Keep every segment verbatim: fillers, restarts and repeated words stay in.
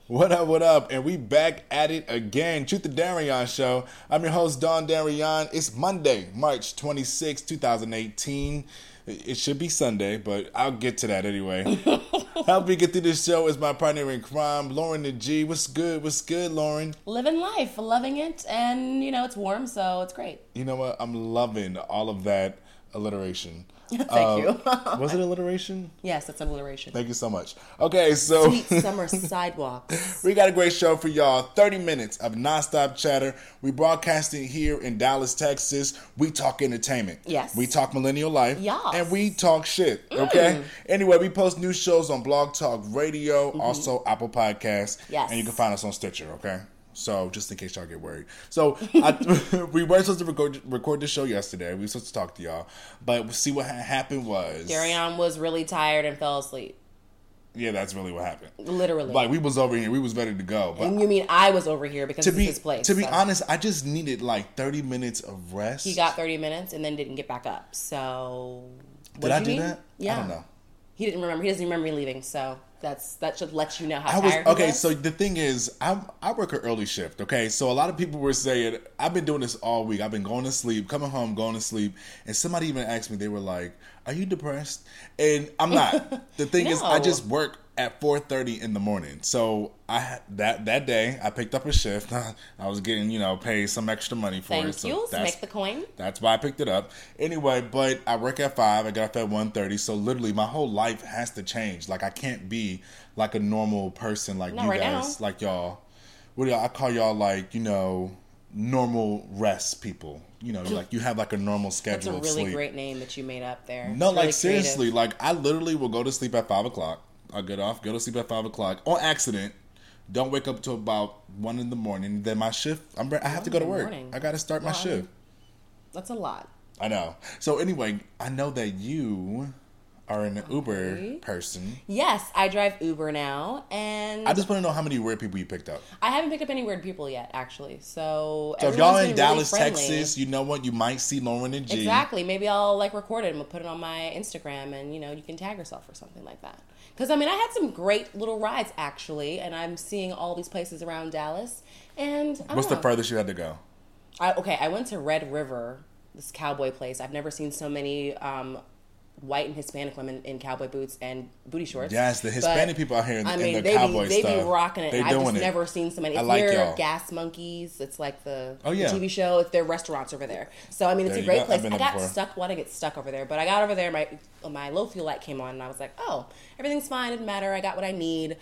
What up, what up? And we back at it again. Truth to Darion Show. I'm your host, Don Darion. It's Monday, March twenty-sixth, twenty eighteen. It should be Sunday, but I'll get to that anyway. Help me get through this show is my partner in crime, Lauren the G. What's good? What's good, Lauren? Living life, loving it, and, you know, it's warm, so it's great. You know what? I'm loving all of that alliteration. Thank uh, you. Was it alliteration? Yes, that's alliteration. Thank you so much. Okay, so Sweet summer sidewalks. We got a great show for y'all. thirty minutes of nonstop chatter. We broadcasting here in Dallas, Texas. We talk entertainment. Yes. We talk millennial life. Yes. And we talk shit. Okay? Mm. Anyway, we post new shows on Blog Talk Radio, mm-hmm. also Apple Podcasts. Yes. And you can find us on Stitcher, okay? So, just in case y'all get worried. So, I, we weren't supposed to record, record the show yesterday. We were supposed to talk to y'all. But see what ha- happened was... Darion was really tired and fell asleep. Yeah, that's really what happened. Literally. Like, we was over here. We was ready to go. But and you mean I was over here because to it's be, his place. To be so. honest, I just needed like thirty minutes of rest. He got thirty minutes and then didn't get back up. So... Did I you do mean? that? Yeah. I don't know. He didn't remember. He doesn't remember me leaving, so... That's that should let you know how I was tired he okay. was. So the thing is, I I work an early shift. Okay, so a lot of people were saying I've been doing this all week. I've been going to sleep, coming home, going to sleep, and somebody even asked me. They were like, "Are you depressed?" And I'm not. The thing no. is, I just work at four thirty in the morning. So I that that day I picked up a shift. I was getting you know paid some extra money for Thank it. So you. that's, Make the coin. That's why I picked it up. Anyway, but I work at five. I got off at one thirty. So literally, my whole life has to change. Like I can't be like a normal person like Not you right guys, now. like y'all. What do y'all? I call y'all like you know normal rest people. You know, like you have like a normal schedule. That's a really of sleep. great name that you made up there. No, it's like really seriously, like I literally will go to sleep at five o'clock. I'll get off, go to sleep at five o'clock on accident. Don't wake up until about one in the morning. Then my shift, I'm I have to go to work. Morning. I got to start my well, shift. That's a lot. I know. So anyway, I know that you are an okay. Uber person. Yes, I drive Uber now, and I just want to know how many weird people you picked up. I haven't picked up any weird people yet, actually. So, so if y'all in Dallas, really Texas, you know what? You might see Lauren and G. Exactly. Maybe I'll like record it and we'll put it on my Instagram, and you know you can tag yourself or something like that. Because I mean, I had some great little rides actually, and I'm seeing all these places around Dallas. And I what's know. the furthest you had to go? I, okay, I went to Red River, this cowboy place. I've never seen so many um, white and Hispanic women in cowboy boots and booty shorts. Yes, the Hispanic but, people out here in, I mean, in the they cowboy be, they stuff. They be rocking it. They I've just it. never seen so many. It's I like near y'all. Gas Monkeys. It's like the, oh, yeah. the T V show. It's their restaurants over there. So, I mean, it's there a great go. place. I got before. stuck. Well, I didn't get stuck over there, but I got over there. My, my low fuel light came on, and I was like, oh, everything's fine. It didn't matter. I got what I need.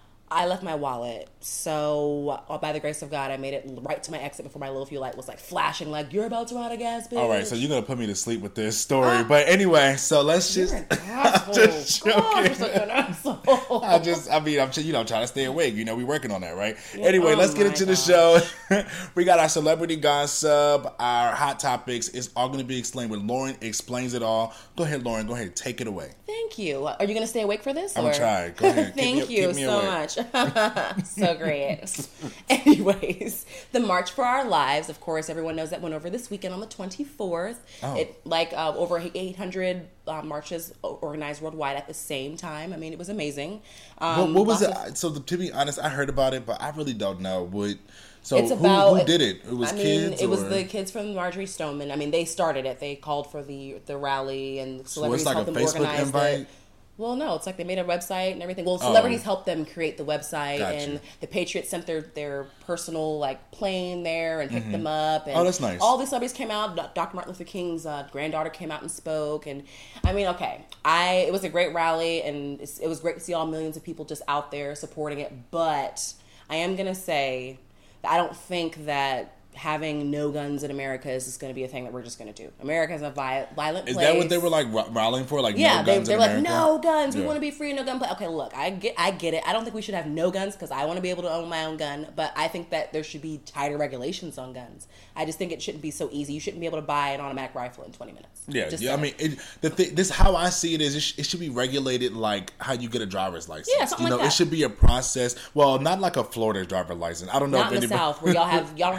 I left my wallet, so uh, by the grace of God, I made it right to my exit before my little fuel light was like flashing, like you're about to run out of gas, bitch. All right, so you're gonna put me to sleep with this story, uh, but anyway, so let's you're just. An asshole. just God, you're such an asshole. I just, I mean, I'm you know trying to stay awake. You know, we working on that, right? Yeah, anyway, oh let's get into gosh. the show. We got our celebrity gossip, our hot topics. It's all gonna be explained when Lauren explains it all. Go ahead, Lauren. Go ahead, take it away. Thank you. Are you gonna stay awake for this? I'm or? gonna try. Go ahead. Thank me, you so much. So great. Anyways, the March for Our Lives, of course, everyone knows that went over this weekend on the twenty-fourth. Oh. It like uh, over eight hundred uh, marches organized worldwide at the same time. I mean, it was amazing. Um, what, what was it? of, so to be honest, I heard about it, but I really don't know what. So it's who, about, who did it? It was I mean, kids. It was or? the kids from Marjorie Stoneman. I mean, they started it. They called for the the rally, and celebrities so it's like helped a them Facebook organize invite? it. Well, no, it's like they made a website and everything. Well, celebrities oh. helped them create the website, gotcha. and the Patriots sent their, their personal like plane there and picked mm-hmm. them up. And oh, that's nice. All these celebrities came out. Doctor Martin Luther King's uh, granddaughter came out and spoke. And I mean, okay, I it was a great rally, and it's, it was great to see all millions of people just out there supporting it. But I am gonna say that I don't think that having no guns in America is just going to be a thing that we're just going to do. America is a vi- violent place. Is that what they were like rallying for? Like yeah, no guns they, in they're America? like no guns. We yeah. want to be free, no gun play. Okay, look, I get, I get it. I don't think we should have no guns because I want to be able to own my own gun. But I think that there should be tighter regulations on guns. I just think it shouldn't be so easy. You shouldn't be able to buy an automatic rifle in twenty minutes. Yeah, just yeah. I mean, it, the thing, this how I see it is. It, sh- it should be regulated like how you get a driver's license. Yeah, something you know, like that. It should be a process. Well, not like a Florida driver's license. I don't know not if in the anybody... South where y'all have y'all don't have no they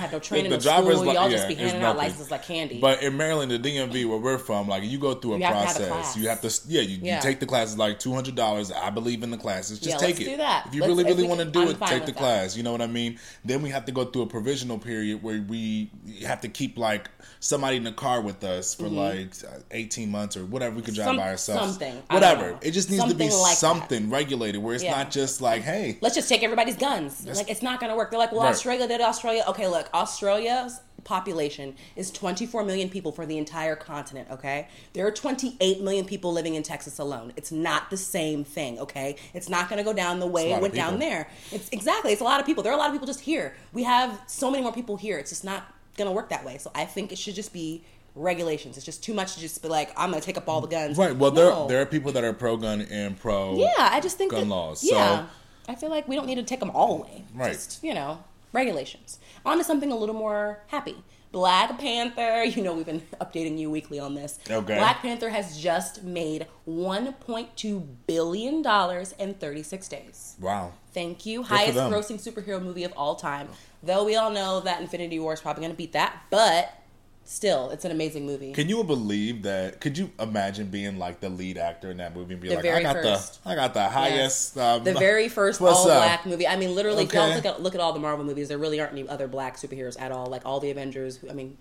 training the in driver's school. li- Y'all yeah, just be it's handing out nothing. licenses like candy. But in Maryland, the D M V, where we're from, like you go through a You have to have a process. class. You have to, yeah, you, Yeah. you take the classes like two hundred dollars. I believe in the classes. Just Yeah, take let's it. do that. If you Let's- really, if really we want to can- do I'm it, fine take with the that. class. You know what I mean? Then we have to go through a provisional period where we have to keep like somebody in the car with us for like eighteen months or whatever. We could drive Some- by ourselves. something. I don't Whatever. know. It just needs to be Something like that. something regulated where it's Yeah. not just like, hey, Let's just take everybody's guns. Like, it's not going to work. They're like, well, Right. Australia did Australia. Okay, look, Australia's population is twenty-four million people for the entire continent, okay? There are twenty-eight million people living in Texas alone. It's not the same thing, okay? It's not going to go down the way It's a lot it of went down people. there. It's exactly. It's a lot of people. There are a lot of people just here. We have so many more people here. It's just not going to work that way. So I think it should just be regulations. It's just too much to just be like, I'm going to take up all the guns. right. Well, No. there there are people that are pro gun and pro Yeah, I just think gun that, laws. Yeah, So I feel like we don't need to take them all away. Right. Just, you know, regulations. On to something a little more happy. Black Panther. You know, we've been updating you weekly on this. Okay. Black Panther has just made one point two billion dollars in thirty-six days. wow. Thank you. for Highest them. grossing superhero movie of all time. Though we all know that Infinity War is probably going to beat that, but still, it's an amazing movie. Can you believe that? Could you imagine being like the lead actor in that movie and be The like, very I got first. the, I got the highest, um, The very first what's all up? black movie. I mean, literally, if y'all Okay. look at, look at all the Marvel movies, there really aren't any other black superheroes at all. Like all the Avengers. I mean,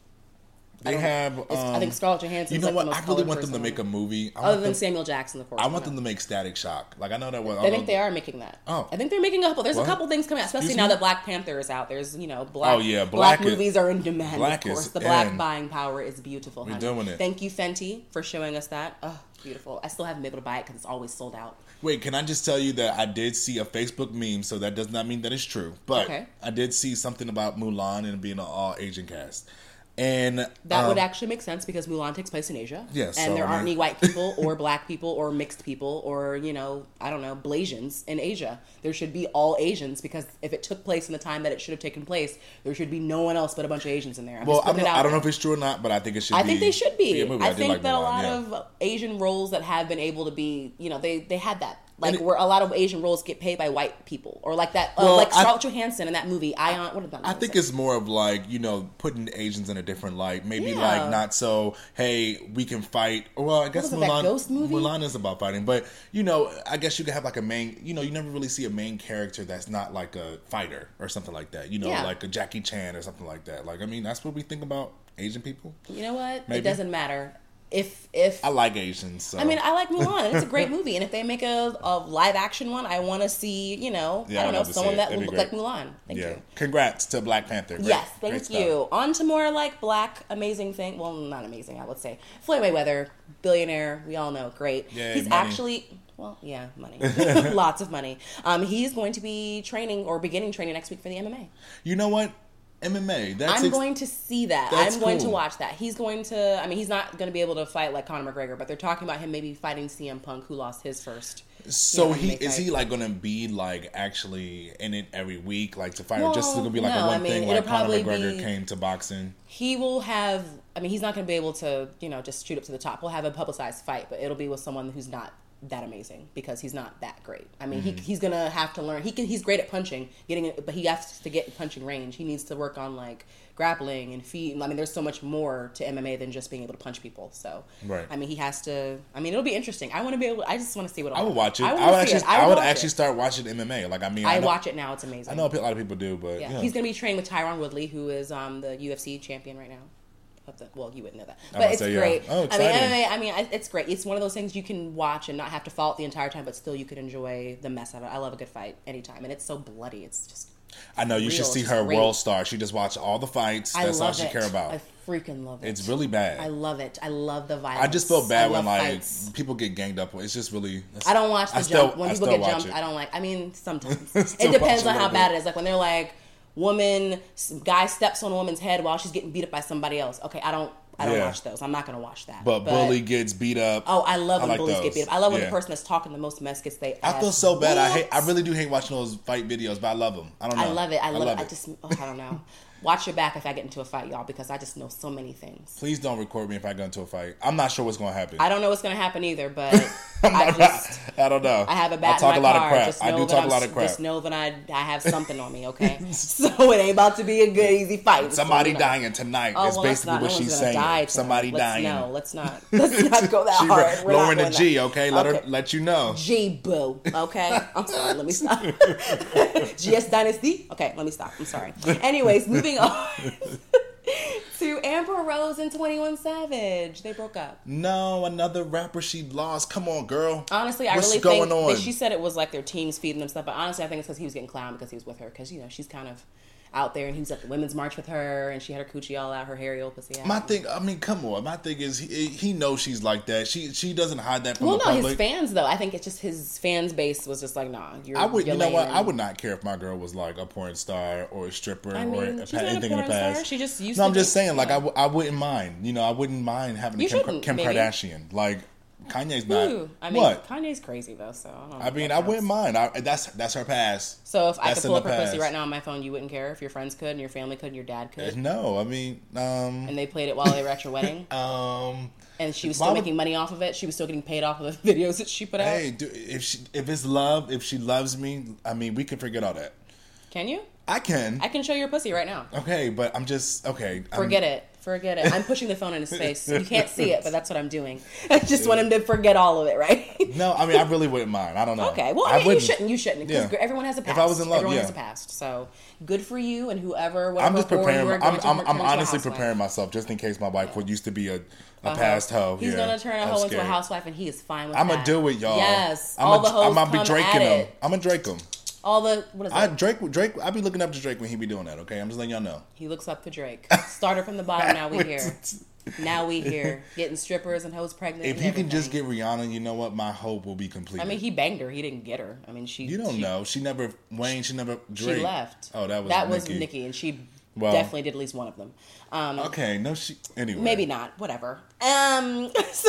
I They don't- have. it's- I um, think Scarlett Johansson. You know like what? The most I really colored want them to person make a on it. movie. I Other want than them, Samuel Jackson, of course. I want them to make Static Shock. Like I know that. Well, I think they are making that. Oh. I think they're making a couple. There's What? a couple things coming out, especially Excuse now me? that Black Panther is out. There's, you know, black. Oh, yeah, black, Black is- movies are in demand. Black of course, is the black in. buying power is beautiful. We're honey. doing it. Thank you, Fenty, for showing us that. Oh, beautiful. I still haven't been able to buy it because it's always sold out. Wait, can I just tell you that I did see a Facebook meme, so that does not mean that it's true. But Okay. I did see something about Mulan and being an all Asian cast. And That um, would actually make sense because Mulan takes place in Asia. Yes, and so, there I aren't mean- any white people or black people or mixed people or, you know, I don't know, Blasians in Asia. There should be all Asians because if it took place in the time that it should have taken place, there should be no one else but a bunch of Asians in there. I'm well, just I'm putting not, it out I don't know there. if it's true or not, but I think it should I be. think they should be. a movie. I, did think like that a Mulan, lot yeah. of Asian roles that have been able to be, you know, they, they had that. Like, And it- where a lot of Asian roles get paid by white people. Or like that, uh, Well, like I- Scarlett Johansson in that movie, Ion, what did that I think it's more of like, you know, putting Asians in a different light. Maybe Yeah. like not so, hey, we can fight. Well, I guess was it, that Mulan, ghost movie? Mulan is about fighting. But, you know, I guess you could have like a main, you know, you never really see a main character that's not like a fighter or something like that. You know, Yeah. like a Jackie Chan or something like that. Like, I mean, that's what we think about Asian people. You know what? Maybe. It doesn't matter. If, if, I like Asians. So. I mean, I like Mulan. and It's a great movie, and if they make a, a live action one, I want to see, you know, Yeah, I don't I'd know, love to see someone it. that That'd will be look like great. Mulan. Thank yeah. you. Congrats to Black Panther. Great, Yes, great thank stuff. you. On to more like black amazing thing. Well, not amazing, I would say. Floyd Mayweather, billionaire. We all know, great. Yay, he's money. actually. Well, yeah, money. Lots of money. Um, he's going to be training or beginning training next week for the M M A. You know what? M M A. That's I'm ex- going to see that. That's I'm going to cool. watch that. He's going to, I mean, he's not going to be able to fight like Conor McGregor, but they're talking about him maybe fighting C M Punk, who lost his first. So Yeah, he make is fight. he like gonna be like actually in it every week, like to fight, or just Well, gonna be like no, a one I mean, thing it'll like Conor probably McGregor be- came to boxing? He will have, I mean, he's not going to be able to, you know, just shoot up to the top. We'll have a publicized fight, but it'll be with someone who's not that amazing because he's not that great. I mean, Mm-hmm. he, he's going to have to learn. He can, he's great at punching, getting it, but he has to get punching range. He needs to work on like grappling and feet. I mean, there's so much more to M M A than just being able to punch people. So, Right. I mean, he has to. I mean, it'll be interesting. I want to be able. I just want to see what. I would watch it. I, I, wanna would see actually, it. I, would watch actually it. start watching M M A. Like I mean, I, I know, watch it now. It's amazing. I know a lot of people do, but Yeah, yeah. he's going to be training with Tyron Woodley, who is um, the U F C champion right now. Of the, well, you wouldn't know that, I but would it's say, yeah. great. Oh, I mean, exciting. M M A. I mean, I- it's great. It's one of those things you can watch and not have to follow it the entire time, but still you can enjoy the mess out of it. I love a good fight anytime, and it's so bloody. It's just. I know you should real. see It's her great. World Star. She just watched all the fights. I That's all love she it. care about. I freaking love it. It's really bad. I love it. I love the violence. I just feel bad I when love like fights. people get ganged up. It's just really. it's- I don't watch the I jump. still- when I people still get watch jumped, it. I don't like. I mean, sometimes Still it depends watch a on how little bad bit. it is. Like when they're like, woman, s- guy steps on a woman's head while she's getting beat up by somebody else. Okay, I don't. I don't Yeah. watch those. I'm not going to watch that. But, bully gets beat up. Oh, I love when like bullies those. get beat up. I love when Yeah. the person that's talking the most mess gets they. I feel ass so bad. I hate. whooped. I really do hate watching those fight videos, but I love them. I don't know. I love it. I love, it. love I just. Oh, I don't know. Watch your back if I get into a fight, y'all, because I just know so many things. Please don't record me if I get into a fight. I'm not sure what's going to happen. I don't know what's going to happen either, but I just... I don't know. I have a bat I talk in my a lot car. of crap. Just I know do that talk I'm, a lot of crap. Just know that I, I have something on me, okay? So it ain't about to be a good, easy fight. Somebody so, you know. dying tonight oh, is well, basically not, what no she's one's saying. Die Somebody let's, dying. No, let's not. Let's not go that she hard. We're lowering the not G, okay? Let okay. her let you know. G boo, okay? I'm sorry, let me stop. G S Dynasty? Okay, let me stop. I'm sorry. Anyways, moving on to Amber Rose and twenty-one Savage. They broke up. No, another rapper she lost. Come on, girl. Honestly, I What's really going think on? that she said it was like their teams feeding them stuff, but honestly, I think it's because he was getting clowned because he was with her. Because, you know, she's kind of out there, and he was at the women's march with her, and she had her coochie all out, her hairy old pussy out. My thing, I mean, come on. My thing is, he, he knows she's like that. She she doesn't hide that from well, the no, public. his fans though. I think it's just his fans base was just like, nah. You're, I would, you're you know what? lame. I would not care if my girl was like a porn star or a stripper I or mean, a, she's not a anything in the porn star. past. She just used no, to I'm just be- saying, like, yeah. I, w- I wouldn't mind. You know, I wouldn't mind having a You Kim, shouldn't, Kim maybe. Kardashian. Like, Kanye's not. Ooh, I mean, what? Kanye's crazy though, so I don't know. I if mean, that I counts. wouldn't mind. I, that's that's her past. So if I That's could pull in up the her pussy past. right now on my phone, you wouldn't care if your friends could and your family could and your dad could, No, I mean, um, and they played it while they were at your wedding, um, and she was why still would- making money off of it. She was still getting paid off of the videos that she put out. hey, dude, if she if it's love, if she loves me, I mean, we can forget all that. Can you? I can. I can show you your pussy right now. Okay, but I'm just okay. I'm, Forget it. Forget it. I'm pushing the phone in his face. You can't see it, but that's what I'm doing. I just want him to forget all of it, right? No, I mean, I really wouldn't mind. I don't know. Okay. Well, I mean, you wouldn't. shouldn't. You shouldn't. Because Yeah. everyone has a past. If I was in love, everyone yeah. has a past. So good for you and whoever. Whatever I'm just whore you preparing. are going I'm to I'm, turn I'm into a honestly housewife. preparing myself just in case my wife would used to be a, a Uh-huh. past hoe. He's yeah. gonna turn a I'm hoe into a scared. housewife, and he is fine with I'm that. gonna do it, y'all. Yes. I'm all a, the hoes I'm gonna be come Draking at him. it. I'm gonna Drake him. All the what is I it? Drake Drake. I be looking up to Drake when he be doing that. Okay, I'm just letting y'all know. He looks up to Drake. Started from the bottom. Now we here. Now we here getting strippers and hoes pregnant. If and he can just everything. get Rihanna, you know what? My hope will be complete. I mean, he banged her. He didn't get her. I mean, she. you don't she, know. She never Wayne. She never Drake. She left. Oh, that was that Nicki. was Nicki, and she Well- definitely did at least one of them. Um, Okay, no, she anyway. Maybe not. Whatever. Um,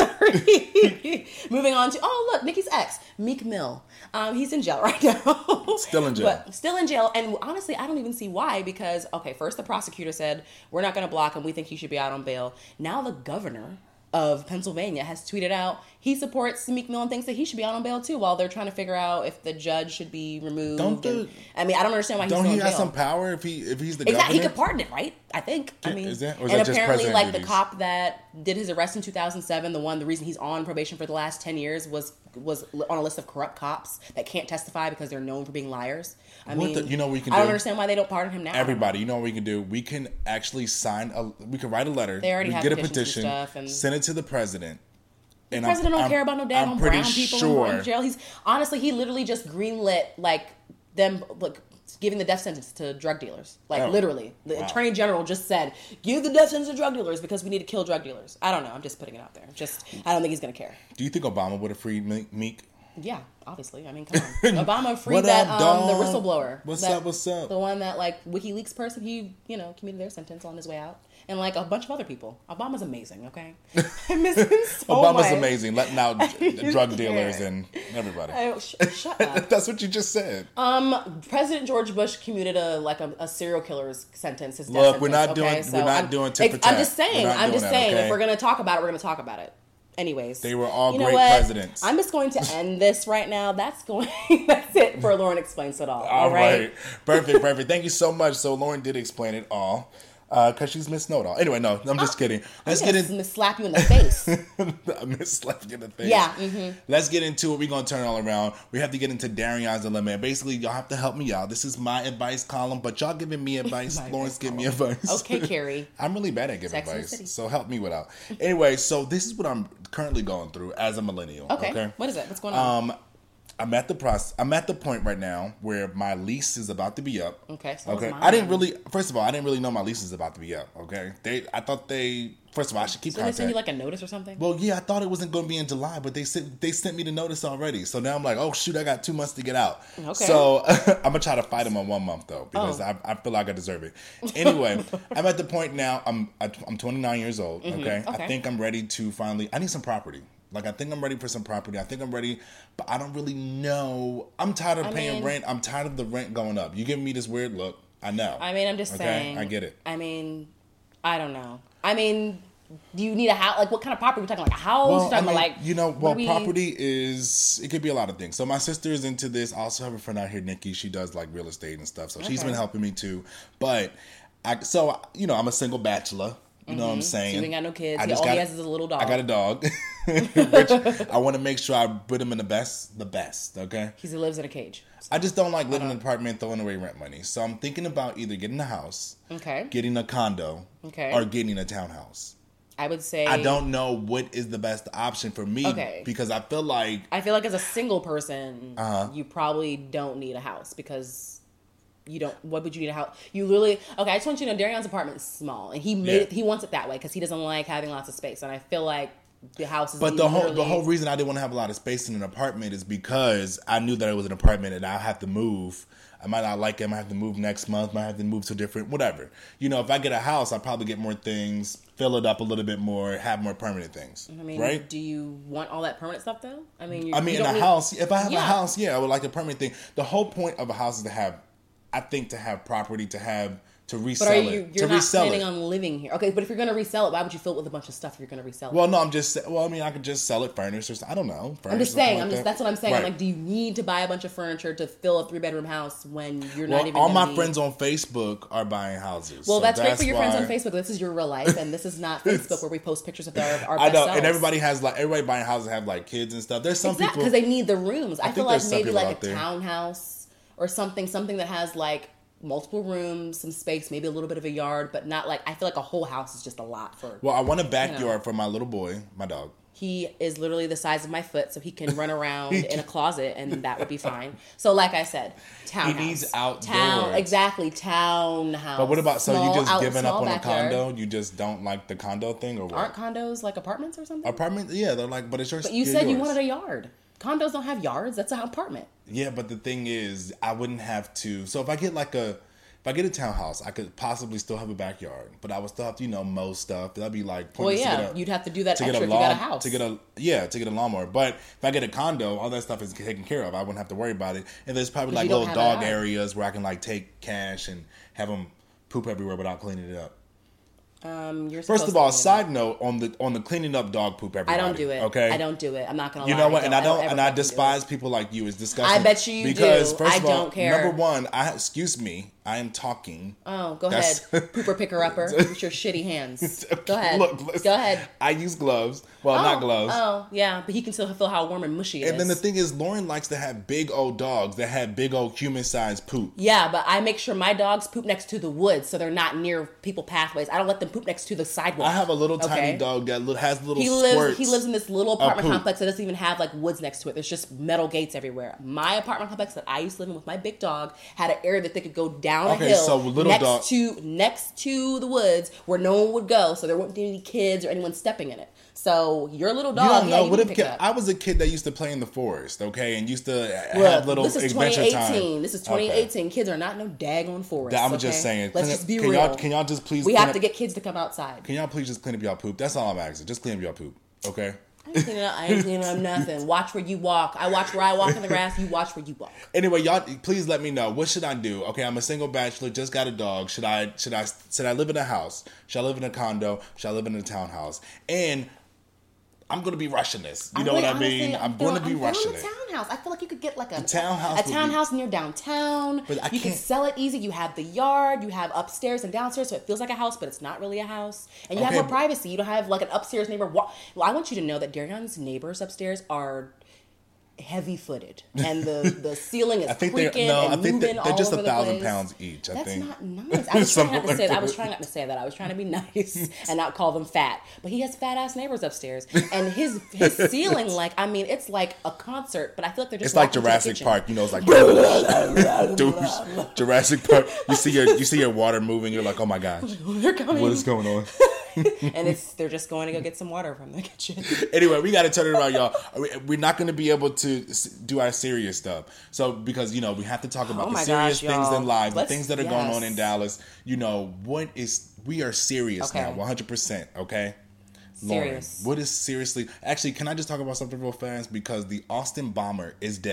sorry. Moving on to oh look, Nicki's ex, Meek Mill. Um, he's in jail right now. Still in jail. But still in jail, and honestly, I don't even see why. Because okay, first the prosecutor said we're not going to block him. We think he should be out on bail. Now the governor of Pennsylvania has tweeted out he supports Meek Mill and thinks that he should be out on bail too. While they're trying to figure out if the judge should be removed. Don't the- and- I mean, I don't understand why he's Don't still he in have jail. some power if he if he's the Exactly, he governor? could pardon it, right? I think. I Yeah, mean, is that- or is and that just apparently, president like the duties? cop that did his arrest in two thousand seven, the one, the reason he's on probation for the last ten years was was on a list of corrupt cops that can't testify because they're known for being liars. I What mean, the- you know what we can I don't do? understand why they don't pardon him now. Everybody, you know what we can do? We can actually sign a. We can write a letter. They already we have get a petitions and petition, stuff, and- send it to the president. The And president I'm, don't I'm- care about no damn I'm pretty brown people sure. in jail. He's honestly, he literally just greenlit like them like giving the death sentence to drug dealers. Like Oh. literally, the Wow. attorney general just said, "Give the death sentence to drug dealers because we need to kill drug dealers." I don't know. I'm just putting it out there. Just I don't think he's gonna care. Do you think Obama would have freed Me- Meek? Yeah, obviously. I mean, come on. Obama freed What that up, um, the dog? whistleblower. What's That- up, what's up? The one that like WikiLeaks person, he you know commuted their sentence on his way out, and like a bunch of other people. Obama's amazing. Okay, I miss him so Obama's much. amazing, letting out just drug dealers can't. and everybody. Oh, sh- shut up. That's what you just said. Um, President George Bush commuted a like a, a serial killer's sentence. His death Look, we're sentence, not okay? doing- we're not I'm, doing tit for I'm tat. just saying. We're not I'm doing just that, saying. okay? If we're gonna talk about it, we're gonna talk about it. Anyways, They were all you know great what? presidents. I'm just going to end this right now. That's going. That's it for Lauren Explains It All. All right. Perfect, perfect. Thank you so much. So Lauren did explain it all. Because she's Miss Know It All. Anyway, no, I'm just kidding. Let's I'm get gonna in. s- slap you in the face. I miss slapping you in the face. Yeah, mhm. Let's get into it. We're going to turn it all around. We have to get into Darion's dilemma. And basically, y'all have to help me out. This is my advice column, but y'all giving me advice. My Lawrence advice giving me column. advice. Okay, Carrie. I'm really bad at giving Sex and the advice. City. So help me with out. Anyway, so this is what I'm currently going through as a millennial. Okay. Okay. What is it? What's going on? Um, I'm at the process. I'm at the point right now where my lease is about to be up. Okay, so okay. is I didn't mine. really. First of all, I didn't really know my lease is about to be up. Okay. They. I thought they. First of all, I should keep Did they contact. send you like a notice or something? Well, yeah, I thought it wasn't going to be in July, but they sent they sent me the notice already. So now I'm like, oh shoot, I got two months to get out. Okay. So I'm gonna try to fight them on one month though because Oh. I, I feel like I deserve it. Anyway, I'm at the point now. I'm I'm twenty-nine years old. Okay? I Okay. think I'm ready to finally. I need some property. Like I think I'm ready for some property. I think I'm ready, but I don't really know. I'm tired of I paying mean- rent. I'm tired of the rent going up. You giving me this weird look. I know. I mean, I'm just okay? saying. I get it. I mean, I don't know. I mean, do you need a house? Like, what kind of property? We're talking like a house? Well, We're talking I mean, about like you know, well, we... property is it could be a lot of things. So my sister is into this. I also have a friend out here, Nikki. She does like real estate and stuff. So okay. she's been helping me too. But I, so you know, I'm a single bachelor. You know mm-hmm. what I'm saying? So you ain't got no kids. I He, just all got, he has is a little dog. I got a dog. Which I want to make sure I put him in the best, the best. Okay. He lives in a cage. So. I just don't like living in an apartment, throwing away rent money. So I'm thinking about either getting a house, okay, getting a condo, okay, or getting a townhouse. I would say I don't know what is the best option for me okay. because I feel like I feel like as a single person, uh-huh. you probably don't need a house because. You don't. What would you need a house? You literally. Okay, I just want you to know, Darion's apartment is small, and he made yeah. it. He wants it that way because he doesn't like having lots of space. And I feel like the house is. But the literally... whole the whole reason I didn't want to have a lot of space in an apartment is because I knew that it was an apartment and I have to move. I might not like it. I might have to move next month. I might have to move to a different whatever. You know, if I get a house, I'll probably get more things, fill it up a little bit more, have more permanent things. I mean, right? Do you want all that permanent stuff though? I mean, you, I mean, you in a need... house. If I have yeah. a house, yeah, I would like a permanent thing. The whole point of a house is to have. I think to have property, to have to resell but are it. you, to you're not resell planning it. on living here. Okay, but if you're going to resell it, why would you fill it with a bunch of stuff if you're going to resell it? Well, no, I'm just well, I mean, I could just sell it furnished or I don't know. I'm just saying. Like I'm just that. that's what I'm saying. Right. Like, do you need to buy a bunch of furniture to fill a three bedroom house when you're well, not even? All my be... friends on Facebook are buying houses. Well, so that's, that's great for your why... friends on Facebook. This is your real life, and this is not Facebook where we post pictures of our, our I best know, selves. and everybody has like everybody buying houses have like kids and stuff. There's some exactly, people because they need the rooms. I, I feel like maybe like a there. townhouse or something, something that has like. Multiple rooms, some space, maybe a little bit of a yard, but not like I feel like a whole house is just a lot for. Well, I want a backyard you know. for my little boy, my dog. He is literally the size of my foot, so he can run around in a closet, and that would be fine. So, like I said, townhouse. He needs outdoors. Town, exactly, townhouse. But what about so small, you just out, giving up on backyard. a condo? You just don't like the condo thing, or what? Aren't condos like apartments or something? Apartments, yeah, they're like, but it's yours. But you said yours. You wanted a yard. Condos don't have yards. That's an apartment. Yeah, but the thing is, I wouldn't have to. So if I get like a. If I get a townhouse, I could possibly still have a backyard, but I would still have to, you know, mow stuff. That'd be like, well, yeah, to get a, you'd have to do that to extra get a if lawn, you got a house. To get a yeah, to get a lawnmower. But if I get a condo, all that stuff is taken care of. I wouldn't have to worry about it. And there's probably like little dog areas where I can like take cash and have them poop everywhere without cleaning it up. Um, you're First of all, side note on the on the cleaning up dog poop. Everybody, I don't do it. Okay, I don't do it. I'm not gonna. You lie. know what? I and I don't. I and I despise people like you. It's disgusting. I bet you because, do. First I of all, don't care. Number one, I excuse me. I am talking. Oh, go That's, ahead, pooper picker upper with your shitty hands. Go ahead. Look, listen, go ahead. I use gloves. Well, oh, not gloves. Oh, yeah, but he can still feel how warm and mushy it and is. then the thing is, Lauren likes to have big old dogs that have big old human-sized poop. Yeah, but I make sure my dogs poop next to the woods, so they're not near people pathways. I don't let them poop next to the sidewalk. I have a little okay? tiny dog that has little he squirts. Lives, he lives in this little apartment poop. complex that doesn't even have like woods next to it. There's just metal gates everywhere. My apartment complex that I used to live in with my big dog had an area that they could go down okay, a hill so little next dog. to next to the woods where no one would go, so there wouldn't be any kids or anyone stepping in it. So your little dog, you don't know. yeah, you what if pick kid, it up. I was a kid that used to play in the forest, okay, and used to Look, have little this is adventure twenty time. eighteen. This is twenty eighteen. Okay. Kids are not no daggone forest. I'm okay? just saying. Let's clean just be can real. Y'all, can y'all just please? We have up, to get kids to come outside. Can y'all please just clean up y'all poop? That's all I'm asking. Just clean up y'all poop, okay? I ain't cleaning up. I ain't cleaning up nothing. Watch where you walk. I watch where I walk in the grass. You watch where you walk. Anyway, y'all, please let me know. What should I do? Okay, I'm a single bachelor. Just got a dog. Should I? Should I? Should I live in a house? Should I live in a condo? Should I live in a townhouse? And I'm going to be rushing this. You I know really, what I honestly, mean? I'm, I'm going to be I'm rushing the it. Townhouse. I feel like you could get like a, the townhouse a townhouse be, near downtown. But I you can't, can sell it easy. You have the yard. You have upstairs and downstairs, so it feels like a house, but it's not really a house. And you okay, have more privacy. You don't have like an upstairs neighbor. Well, I want you to know that Darion's neighbors upstairs are heavy-footed, and the, the ceiling is I think creaking no, and I think moving they're, they're all just over a thousand the place. pounds each. I That's think. not nice. I was trying not to say that. I was like trying not to say that. I was trying to be nice and not call them fat. But he has fat ass neighbors upstairs, and his his ceiling, like I mean, it's like a concert. But I feel like they're just it's like Jurassic Park. You know, it's like Jurassic Park. You see your you see your water moving. You're like, oh my gosh, they're coming. What is going on? And it's they're just going to go get some water from the kitchen. Anyway, we got to turn it around, y'all. We're not going to be able to do our serious stuff. So, because, you know, we have to talk about oh the serious gosh, things y'all. in life, Let's, the things that are yes. going on in Dallas. You know, what is, we are serious okay. now, one hundred percent, okay? Serious. Lauren, what is seriously, actually, can I just talk about something real fast? Because the Austin bomber is dead.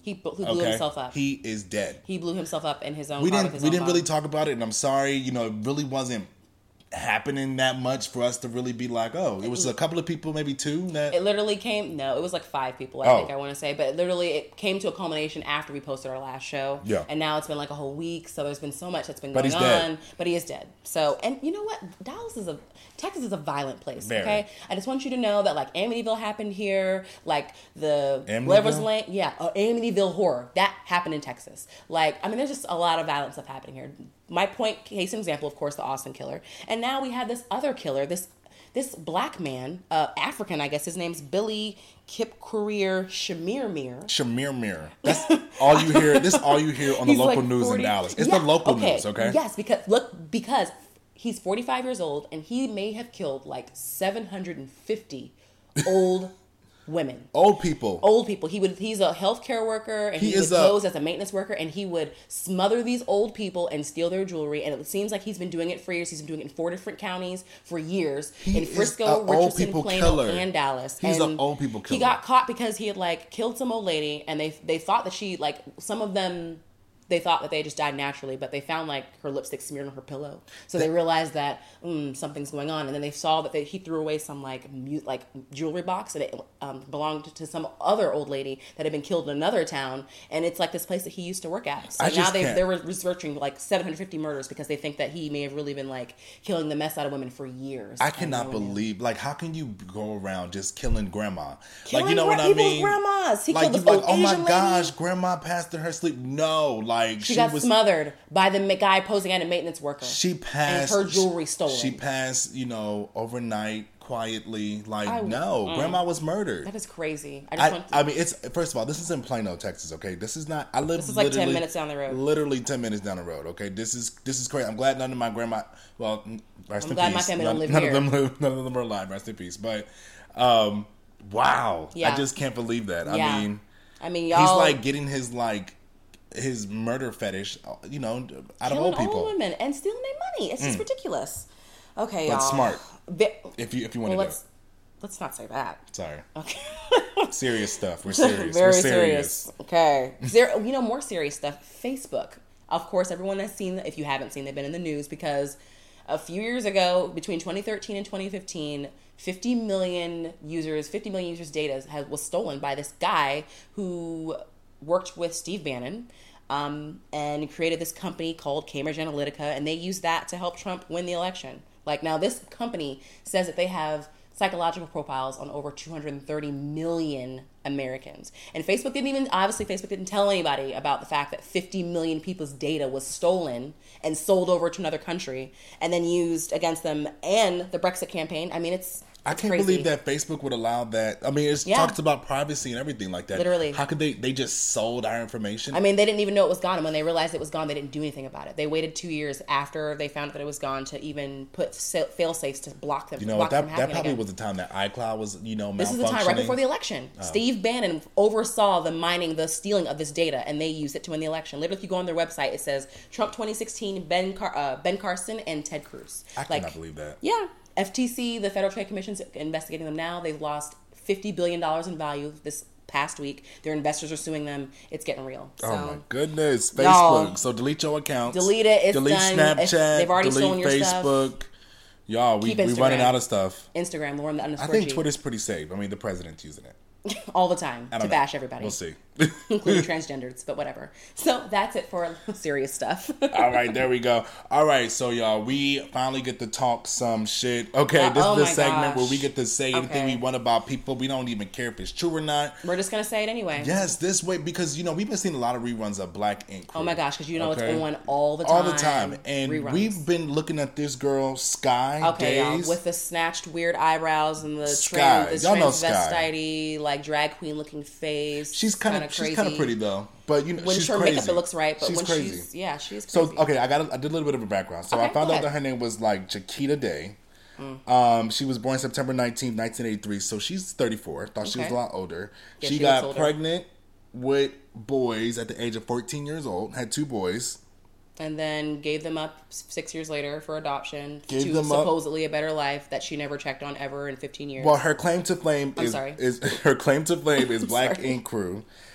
He, bl- he blew Okay, himself up. he is dead. He blew himself up in his own. We car didn't with his we own didn't bomb. really talk about it, and I'm sorry. You know, it really wasn't happening that much for us to really be like, oh, it was a couple of people, maybe two. That It literally came. No, it was like five people. I Oh. think I want to say, but literally it came to a culmination after we posted our last show. Yeah. And now it's been like a whole week, so there's been so much that's been But going he's on. dead. But he is dead. So, and you know what? Dallas is a Texas is a violent place. Very. Okay, I just want you to know that like Amityville happened here, like the Amityville? whatever's lane, yeah, uh, Amityville horror that happened in Texas. Like, I mean, there's just a lot of violent stuff happening here. My point, case in example, of course, the Austin killer, and now we have this other killer, this this black man, uh, African, I guess his name's Billy Kipkorir Shamirmir. Shamir Mir. That's all you hear. This is all you hear on the He's local like news forty in Dallas. It's Yeah, the local okay, news, okay? Yes, because look, because he's forty-five years old and he may have killed like seven hundred fifty old women. Old people. Old people. He would. He's a healthcare worker, and He he, is would a- pose as a maintenance worker, and he would smother these old people and steal their jewelry. And it seems like he's been doing it for years. He's been doing it in four different counties for years He in is Frisco, a old Richardson, people Plano, killer. and Dallas. He's and a old people He killer. got caught because he had like killed some old lady, and they they thought that she like some of them. They thought that they just died naturally, but they found like her lipstick smeared on her pillow. So they realized that mm, something's going on, and then they saw that they, he threw away some like mute, like jewelry box, and it um, belonged to some other old lady that had been killed in another town. And it's like this place that he used to work at. So I now just they can't- they're researching like seven hundred fifty murders because they think that he may have really been like killing the mess out of women for years. I And cannot no one knew. believe, like, how can you go around just killing grandma? Killing like, you know gra- what I people's mean? grandmas. He like, killed you this like, old oh my Asian lady. gosh, grandma passed in her sleep. No, like She, she, got was smothered by the ma- guy posing as a maintenance worker. She passed and her jewelry stolen. She passed, you know, overnight quietly. Like, I- no, mm. grandma was murdered. That is crazy. I just I, want to, I mean, it's first of all, this is in Plano, Texas. Okay, this is not. I live. This is like ten literally- minutes down the road. Literally ten minutes down the road. Okay, this is this is crazy. I'm glad none of my grandma. Well, rest I'm in glad my peace. family none, don't live none here. of them live. None of them are alive. Rest in peace. But, um, wow, Yeah. I just can't believe that. I Yeah. mean, I mean, he's y'all like getting his like his murder fetish, you know, out of killing old people. old women and stealing their money. It's just ridiculous. Okay, But y'all. smart. Ve- If you if you want well, to do let's let's not say that. it. Sorry, Okay. serious stuff. We're serious. Very We're serious. serious. Okay. Zero, you know, more serious stuff. Facebook. Of course, everyone has seen. If you haven't seen, they've been in the news because a few years ago, between twenty thirteen and twenty fifteen, fifty million users, fifty million users' data has, was stolen by this guy who worked with Steve Bannon. Um, and created this company called Cambridge Analytica, and they used that to help Trump win the election. Like, now this company says that they have psychological profiles on over two hundred thirty million Americans. And Facebook didn't even, obviously Facebook didn't tell anybody about the fact that fifty million people's data was stolen and sold over to another country and then used against them and the Brexit campaign. I mean, it's, I it's can't crazy. believe that Facebook would allow that. I mean, it Yeah. talks about privacy and everything like that. Literally. How could they? They just sold our information. I mean, they didn't even know it was gone. And when they realized it was gone, they didn't do anything about it. They waited two years after they found that it was gone to even put fail safes to block them. you know block what? them That from that happening probably again. was the time that iCloud was, you know, malfunctioning. This is the time right before the election. Oh. Steve Bannon oversaw the mining, the stealing of this data, and they used it to win the election. Literally, if you go on their website, it says Trump twenty sixteen, Ben Car- uh, Ben Carson, and Ted Cruz. I cannot believe that. Yeah, F T C, the Federal Trade Commission's investigating them now. They've lost fifty billion dollars in value this past week. Their investors are suing them. It's getting real. So, Oh my goodness, Facebook. Y'all, So delete your accounts. delete it. It's delete done. If Snapchat. they've already delete stolen your stuff. Facebook. Y'all, we Keep we running Instagram. out of stuff. Instagram, Lauren the I underscore think G. Twitter's pretty safe. I mean, the president's using it. all the time I to don't know. bash everybody. We'll see. Including transgenders, but whatever. So that's it for serious stuff. All right, there we go. All right, so y'all, we finally get to talk some shit. Okay, Uh, this oh is the my segment gosh. where we get to say anything Okay. we want about people. We don't even care if it's true or not. We're just gonna say it anyway. Yes, this way, because, you know, we've been seeing a lot of reruns of Black Ink Crew. Oh my gosh, because you know Okay? it's on all the time. All the time. And Reruns. we've been looking at this girl, Sky Okay, y'all, Days. with the snatched weird eyebrows and the Sky. trans, the Y'all know Sky. transvestite, like drag queen looking face. She's kind of she's kind of pretty though, but you know When she's her crazy. makeup it looks right, but she's when crazy. she's yeah, she's So crazy. okay, I got a, I did a little bit of a background. So Okay, I found go out that ahead. her name was like Chiquita Day. Mm. Um, she was born September nineteenth, nineteen eighty-three. So she's thirty-four. Thought she was a Okay. lot older. Yeah, she she got looks older. pregnant with boys at the age of fourteen years old. Had two boys. And then gave them up six years later for adoption Gave to them up. supposedly a better life that she never checked on ever in fifteen years. Well, her claim to fame I'm is, sorry. is her claim to fame is Black sorry. Ink Crew.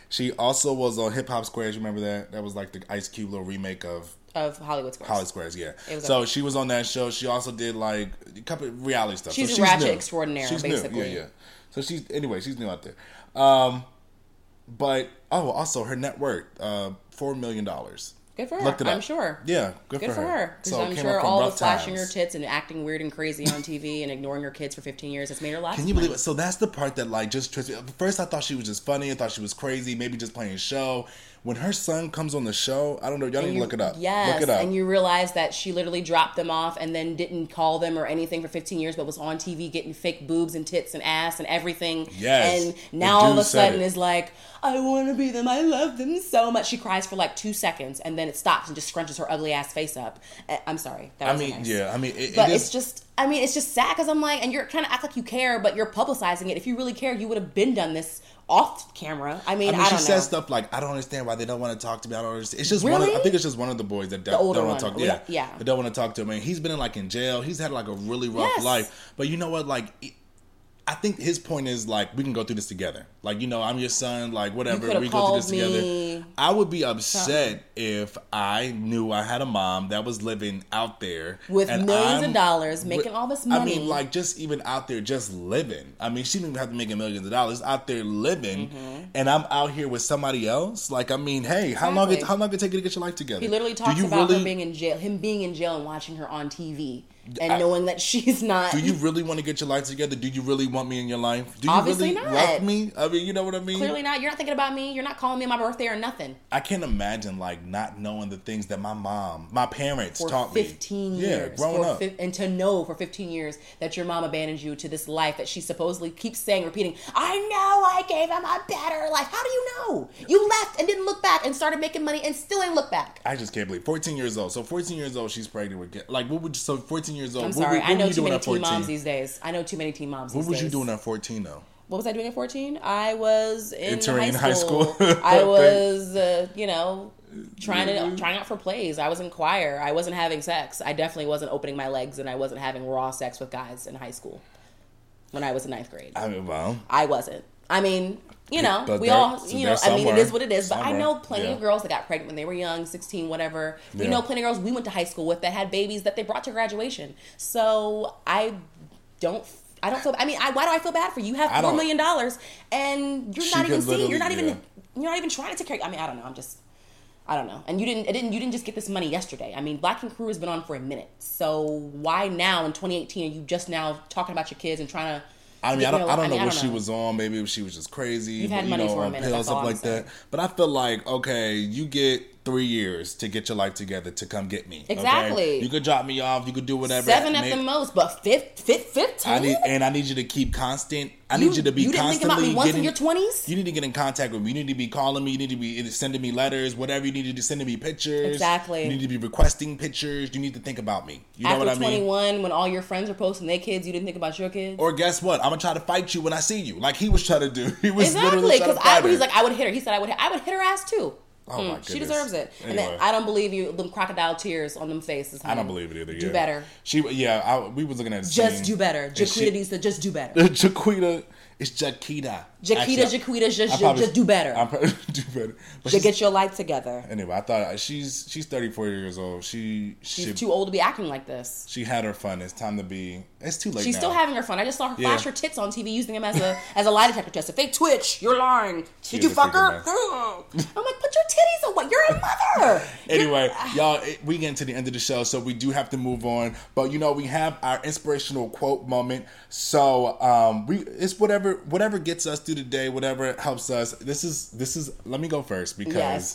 She also was on Hip Hop Squares. You remember that? That was like the Ice Cube little remake of of Hollywood Squares. Hollywood Squares, yeah. Was so okay. she was on that show. She also did like a couple of reality stuff. She's so a she's ratchet new. extraordinaire, she's basically. New. Yeah, yeah. So she's anyway. She's new out there. Um, but oh, also her net worth uh, four million dollars. Good for her. Looked it I'm up. sure. Yeah, good, good for for her. Because So I'm came sure up from all the rough flashing times. her tits and acting weird and crazy on T V and ignoring her kids for fifteen years has made her lots Can of you money. believe it? So that's the part that like just trips me. At first, I thought she was just funny. I thought she was crazy. Maybe just playing a show. When her son comes on the show, I don't know. Y'all And need to you- look it up. Yes, look it up. and you realize that she literally dropped them off and then didn't call them or anything for fifteen years, but was on T V getting fake boobs and tits and ass and everything. Yes, And the now all of dude a said sudden it. is like, I want to be them. I love them so much. She cries for like two seconds and then it stops and just scrunches her ugly ass face up. Uh, I'm sorry. That I wasn't mean, nice. yeah. I mean, it, But it it's is, just, I mean, it's just sad because I'm like, and you're trying to act like you care, but you're publicizing it. If you really cared, you would have been done this off camera. I mean, I mean, I she don't says know. stuff like, "I don't understand why they don't want to talk to me. I don't understand." It's just one. Of, Really? I think it's just one of the boys that don't, older don't want to one. talk. Yeah, Yeah. That don't want to talk to him. I mean, he's been in like in jail. He's had like a really rough Yes. life. But you know what? Like, it- I think his point is like, we can go through this together. Like, you know, I'm your son. Like, whatever. could've We go through this called me. together. I would be upset if I knew I had a mom that was living out there With and millions I'm- of dollars, making all this I money. mean, like, just even out there, just living. I mean, she didn't even have to make millions of dollars. Out there living, Mm-hmm. and I'm out here with somebody else. Like, I mean, hey, how long? It, Exactly. how long did it take you to get your life together? He literally Do talks you about really, her being in jail, him being in jail and watching her on T V and I- knowing that she's not. Do you really want to get your life together? Do you really want me in your life? Do you Obviously really not. love me? I mean, you know what I mean? Clearly not. You're not thinking about me. You're not calling me on my birthday or nothing. I can't imagine like not knowing the things that my mom, my parents For taught me. fifteen Yeah, years. growing For up. fif- and to know for fifteen years that your mom abandoned you to this life that she supposedly keeps saying, repeating, I know I gave him a better life. How do you know? You left and didn't look back and started making money and still ain't look back. I just can't believe fourteen years old. So fourteen years old, she's pregnant with like what would you, so fourteen years old? I'm what sorry. were- what I were know you too doing many at teen fourteen? moms these days. I know too many teen moms What these was days. you doing at fourteen though? What was I doing at fourteen? I was in Entering high high school. school. I was, uh, you know, trying to trying out for plays. I was in choir. I wasn't having sex. I definitely wasn't opening my legs, and I wasn't having raw sex with guys in high school when I was in ninth grade. I mean, well, I wasn't. I mean, you know, But we there- all, so you know, there's I mean, it somewhere- is what it is. But I somewhere, know plenty yeah. of girls that got pregnant when they were young, sixteen, whatever. We Yeah. know plenty of girls we went to high school with that had babies that they brought to graduation. So I don't. I don't feel. I mean, I, why do I feel bad for you? You have I four don't- million dollars, and you're She not even could seeing. You're not literally- even. You're not even trying to take care. I mean, I don't know. I'm just. I don't know. And you didn't. It didn't. You didn't just get this money yesterday. I mean, Black King Crew has been on for a minute. So why now in twenty eighteen are you just now talking about your kids and trying to? I mean, get I don't, real- I don't know mean, what she was on. Maybe if she was just crazy, You've had you money know, for a on minute, pills, that's all stuff I'm like that. saying. But I feel like, okay, you get three years to get your life together to come get me. okay? Exactly. You could drop me off. You could do whatever. Seven at Maybe- the most, but fifth, fifth, fifteen. I need, and I need you to keep constant. I need you to be You didn't think constantly about me once getting, in your twenties. You need to get in contact with me. You need to be calling me. You need to be sending me letters. Whatever you need to do, sending me pictures. Exactly. You need to be requesting pictures. You need to think about me. You know After what I mean? twenty-one, when all your friends are posting their kids, you didn't think about your kids. Or guess what? I'm gonna try to fight you when I see you, like he was trying to do. He was Exactly, literally trying because to fight I, he's her. like, I would hit her. He said, I would, I would hit her ass too. Oh Mm, my she goodness. deserves it. And Anyway. then I don't believe you. Them crocodile tears on them faces. I honey. don't believe it either. Do yeah. better. She, yeah, I, we was looking at the Just scene, do better. and she- Jaquita needs to just do better. Jaquita, it's Jaquita. Jaquita, Actually, Jaquita, just, I just, probably- just do better. I'm probably do better. But To she's- get your life together. anyway, I thought she's she's thirty-four years old. She She's she, too old to be acting like this. she had her fun. It's time to be. It's too late. She's now. still having her fun. I just saw her Yeah. flash her tits on T V using them as a as a lie detector test. If they twitch, you're lying. She Did is you a fuck freaking her? mess. I'm like, put your titties away. You're a mother. Anyway, y'all, it- we getting to the end of the show, so we do have to move on. But you know, we have our inspirational quote moment. So um, we it's whatever whatever gets us through the day, whatever helps us. This is this is. Let me go first because Yes.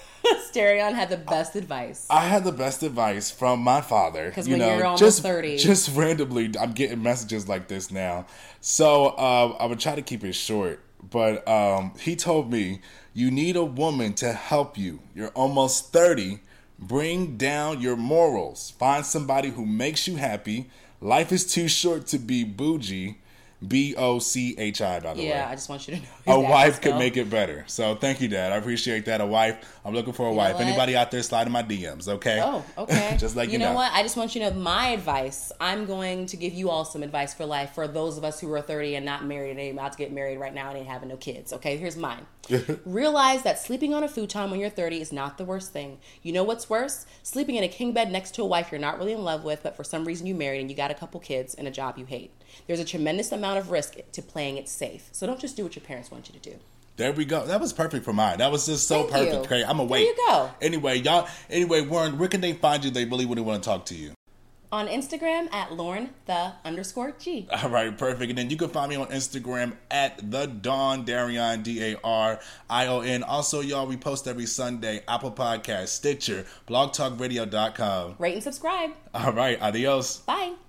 Sterion had the best advice. I had the best advice from my father. 'Cause you when know, you're almost just, thirty. just randomly, I'm getting messages like this now. So um, I would try to keep it short. But um, he told me, you need a woman to help you. You're almost thirty. Bring down your morals. Find somebody who makes you happy. Life is too short to be bougie. B O C H I, by the way. Yeah, I just want you to know. A his dad wife is could go. make it better. So thank you, Dad. I appreciate that. A wife. I'm looking for a know wife. what? Anybody out there, slide in my D Ms, okay? Oh, okay. Just like you, you know, know. what? I just want you to know my advice. I'm going to give you all some advice for life for those of us who are thirty and not married and ain't about to get married right now and ain't having no kids. Okay, here's mine. Realize that sleeping on a futon when you're thirty is not the worst thing. You know what's worse? Sleeping in a king bed next to a wife you're not really in love with, but for some reason you married and you got a couple kids and a job you hate. There's a tremendous amount of risk to playing it safe. So don't just do what your parents want you to do. There we go. That was perfect for mine. That was just so Thank perfect. you. Okay, I'm gonna There wait. you go. Anyway, y'all. Anyway, Warren, where can they find you? They really, really want to talk to you. On Instagram at Lauren the underscore G. All right, perfect. And then you can find me on Instagram at the Dawn Darion, D A R I O N. Also, y'all, we post every Sunday. Apple Podcast, Stitcher, blog talk radio dot com. Rate and subscribe. All right, adios. Bye.